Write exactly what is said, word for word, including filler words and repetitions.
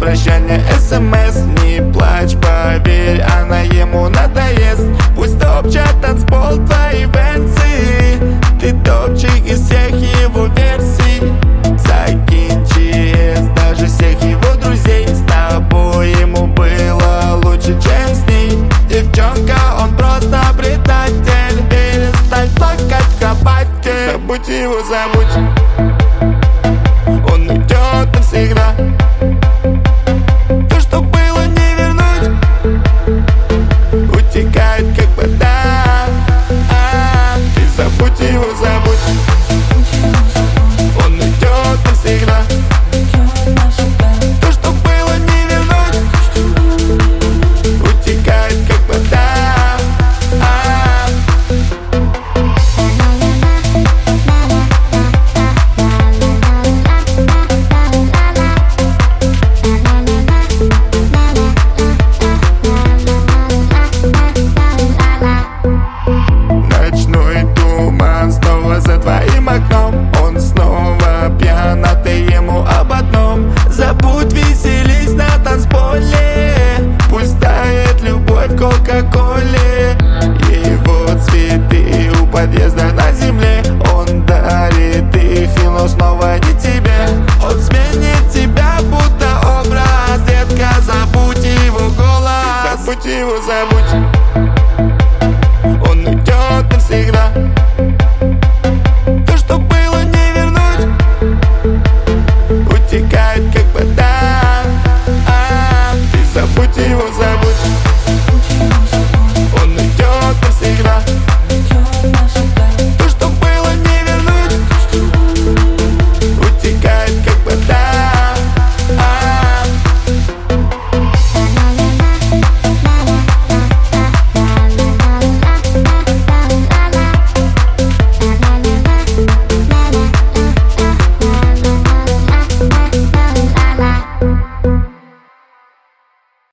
прощания смс. Не плачь, поверь, она ему надоест. Пусть топчат танцпол твои венцы. Ты топчик из всех его версий. Закинь чи эс даже всех его друзей. С тобой ему было лучше, чем с ней. Девчонка, он просто предатель. Перестань плакать в кровати. Забудь его, забудь.